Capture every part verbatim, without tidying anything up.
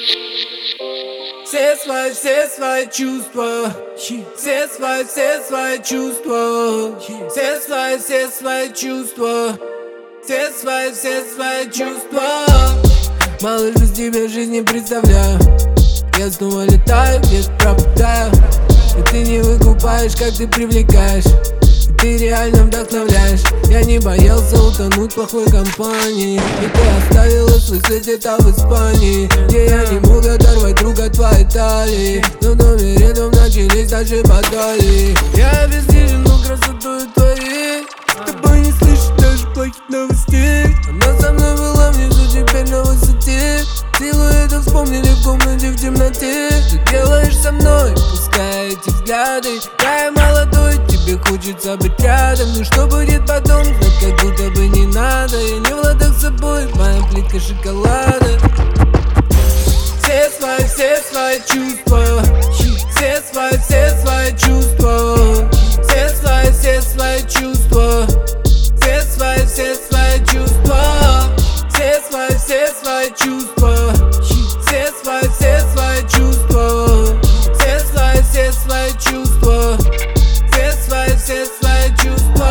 Все свои, все свои чувства, все свои, все свои чувства, все свои, все свои чувства, все свои, все свои чувства. Малыш, без тебя жизнь не представляю. Я снова летаю, без пропадаю. И ты не выкупаешь, как ты привлекаешь. И ты реально вдохновляешь. Я не боялся утонуть в плохой компании. И ты оставила свой след там в Испании, где я не мог оторвать друг от твоей талии. Но в доме рядом начались наши баталии. Я обездвижен, но красотою твоей. С тобой не слышу даже плохих новостей. Она со мной была внизу, теперь на высоте. Силуэты вспомнили в комнате в темноте. Ты делаешь со мной, пускай эти взгляды. Я молодой, тебе хочется быть рядом. Но что будет потом, знать как будто бы не надо. Я не в ладах с собой, моя плитка шоколада. Все свои, все свои чувства, все свои, все свои чувства, все свои, все свои чувства, все свои, все свои чувства, все свои, все свои чувства, все свои, все свои чувства, все свои, все свои чувства, все свои, все свои чувства.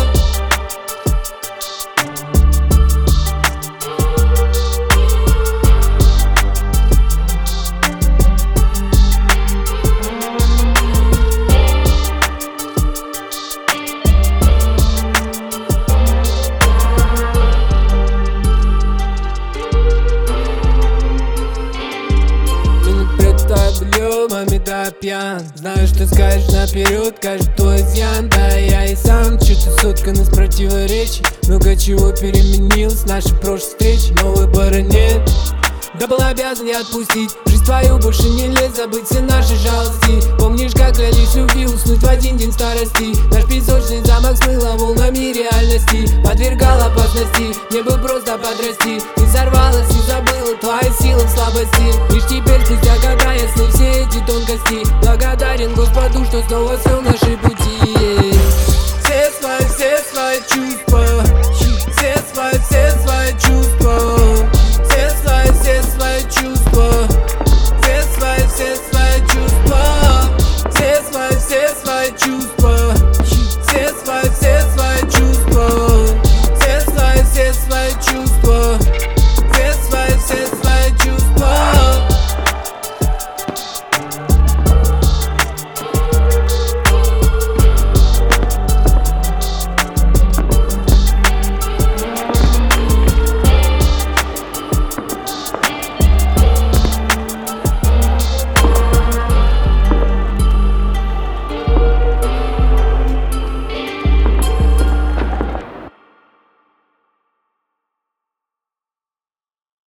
Маме, да, пьян. Знаю, что скажешь наперед, каждый твой изъян. Да, я и сам чувствую соткан из противоречий. Много чего переменилось, наши прошлые встречи, но выбора нет. Да был обязан я отпустить жизнь твою, больше не лезь, забыть все наши жалости. Помнишь, как клялись любви уснуть в один день старости. Наш песочный замок смыло волнами реальности, подвергал опасности, мне бы просто подрасти. Ты сорвалась и забыла твои силы в слабости. Лишь теперь, спустя года, ясны все эти тонкости. Благодарен Господу, что снова свел наши пути.